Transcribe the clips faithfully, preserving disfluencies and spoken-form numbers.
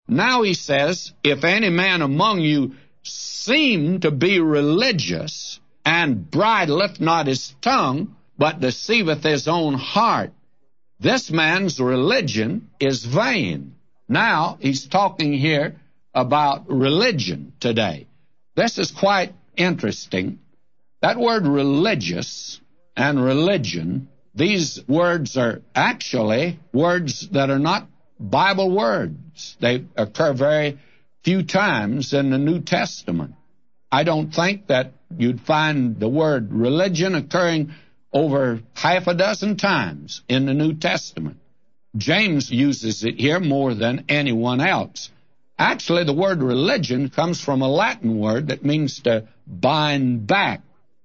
Now he says, if any man among you seem to be religious, and bridleth not his tongue, but deceiveth his own heart, this man's religion is vain. Now he's talking here about religion today. This is quite interesting. That word religious and religion, these words are actually words that are not Bible words. They occur very few times in the New Testament. I don't think that you'd find the word religion occurring over half a dozen times in the New Testament. James uses it here more than anyone else. Actually, the word religion comes from a Latin word that means to bind back.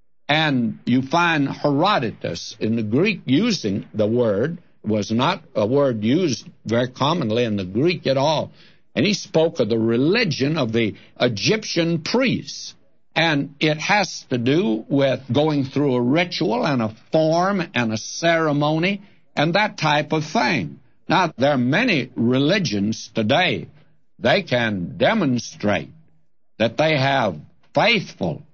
And you find Herodotus in the Greek using the word. It was not a word used very commonly in the Greek at all. And he spoke of the religion of the Egyptian priests. And it has to do with going through a ritual and a form and a ceremony and that type of thing. Now, there are many religions today. They can demonstrate that they have faithful,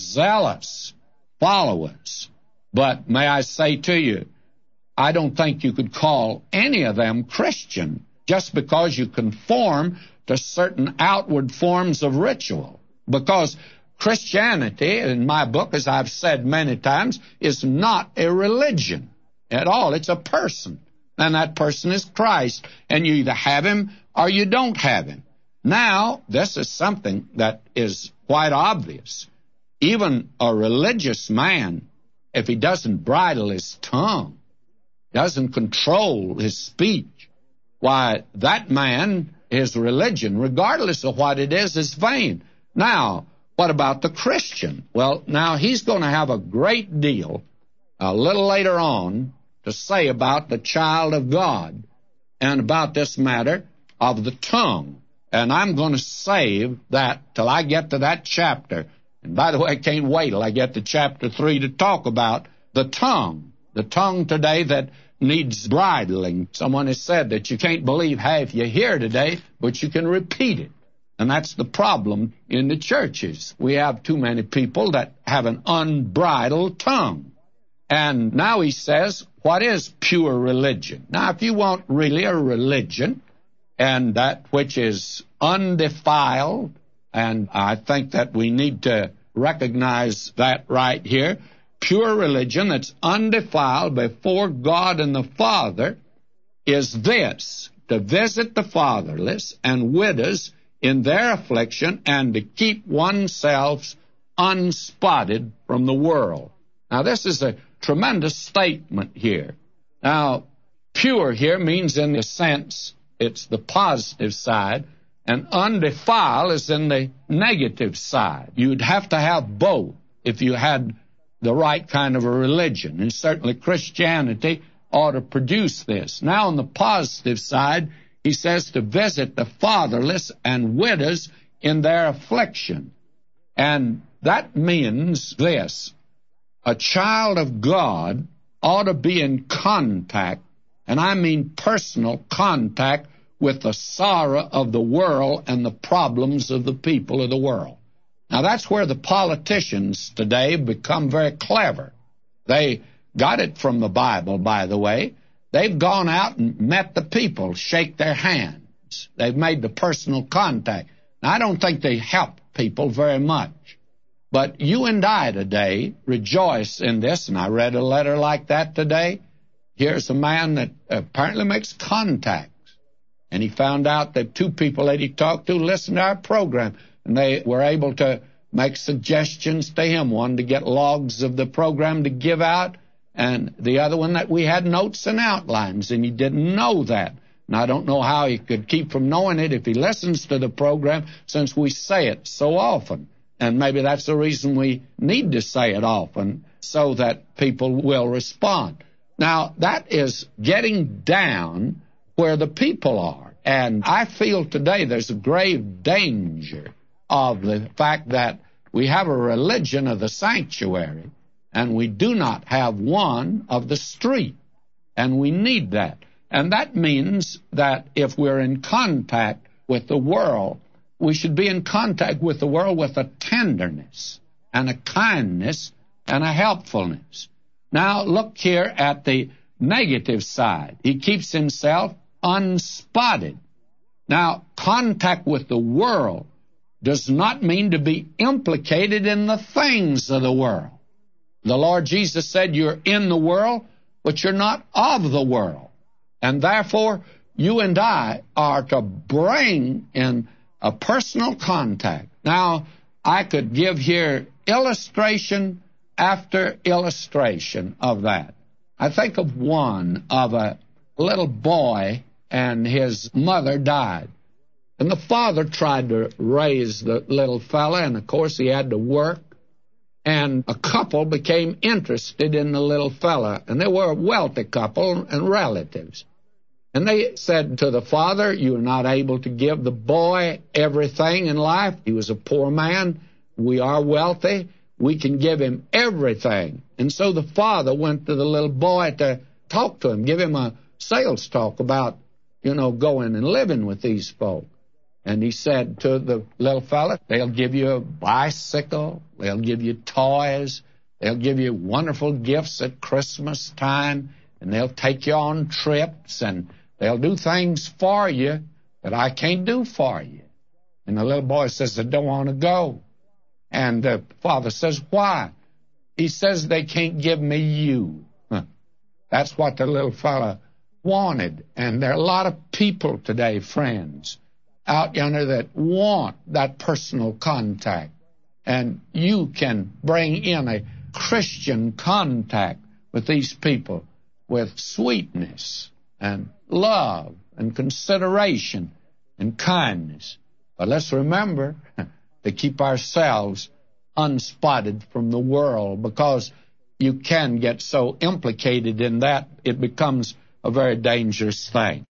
zealous followers. But may I say to you, I don't think you could call any of them Christian just because you conform to certain outward forms of ritual. Because Christianity, in my book, as I've said many times, is not a religion at all. It's a person. And that person is Christ. And you either have him or you don't have him. Now, this is something that is quite obvious. Even a religious man, if he doesn't bridle his tongue, doesn't control his speech, why, that man, his religion, regardless of what it is, is vain. Now, what about the Christian? Well, now he's going to have a great deal a little later on to say about the child of God and about this matter of the tongue. And I'm going to save that till I get to that chapter. And by the way, I can't wait till I get to chapter three to talk about the tongue. The tongue today that needs bridling. Someone has said that you can't believe half you hear today, but you can repeat it. And that's the problem in the churches. We have too many people that have an unbridled tongue. And now he says, what is pure religion? Now, if you want really a religion, and that which is undefiled, and I think that we need to recognize that right here, pure religion that's undefiled before God and the Father is this, to visit the fatherless and widows in their affliction and to keep oneself unspotted from the world. Now, this is a tremendous statement here. Now, pure here means in the sense it's the positive side, and undefiled is in the negative side. You'd have to have both if you had the right kind of a religion, and certainly Christianity ought to produce this. Now, on the positive side, he says to visit the fatherless and widows in their affliction. And that means this. A child of God ought to be in contact, and I mean personal contact, with the sorrow of the world and the problems of the people of the world. Now, that's where the politicians today become very clever. They got it from the Bible, by the way. They've gone out and met the people, shake their hands. They've made the personal contact. Now, I don't think they help people very much. But you and I today rejoice in this, and I read a letter like that today. Here's a man that apparently makes contact. And he found out that two people that he talked to listened to our program, and they were able to make suggestions to him, one to get logs of the program to give out, and the other one that we had notes and outlines, and he didn't know that. And I don't know how he could keep from knowing it if he listens to the program, since we say it so often. And maybe that's the reason we need to say it often, so that people will respond. Now, that is getting down where the people are. And I feel today there's a grave danger of the fact that we have a religion of the sanctuary, and we do not have one of the street. And we need that. And that means that if we're in contact with the world, we should be in contact with the world with a tenderness and a kindness and a helpfulness. Now, look here at the negative side. He keeps himself unspotted. Now, contact with the world does not mean to be implicated in the things of the world. The Lord Jesus said, you're in the world, but you're not of the world. And therefore, you and I are to bring in a personal contact. Now, I could give here illustration after illustration of that. I think of one of a little boy, and his mother died. And the father tried to raise the little fella, and of course he had to work. And a couple became interested in the little fella, and they were a wealthy couple and relatives. And they said to the father, you're not able to give the boy everything in life. He was a poor man. We are wealthy. We can give him everything. And so the father went to the little boy to talk to him, give him a sales talk about, you know, going and living with these folk. And he said to the little fella, they'll give you a bicycle, they'll give you toys, they'll give you wonderful gifts at Christmas time, and they'll take you on trips, and they'll do things for you that I can't do for you. And the little boy says, I don't want to go. And the father says, why? He says, they can't give me you. Huh. That's what the little fella wanted. And there are a lot of people today, friends, out yonder that want that personal contact. And you can bring in a Christian contact with these people with sweetness and love and consideration and kindness. But let's remember to keep ourselves unspotted from the world, because you can get so implicated in that it becomes a very dangerous thing.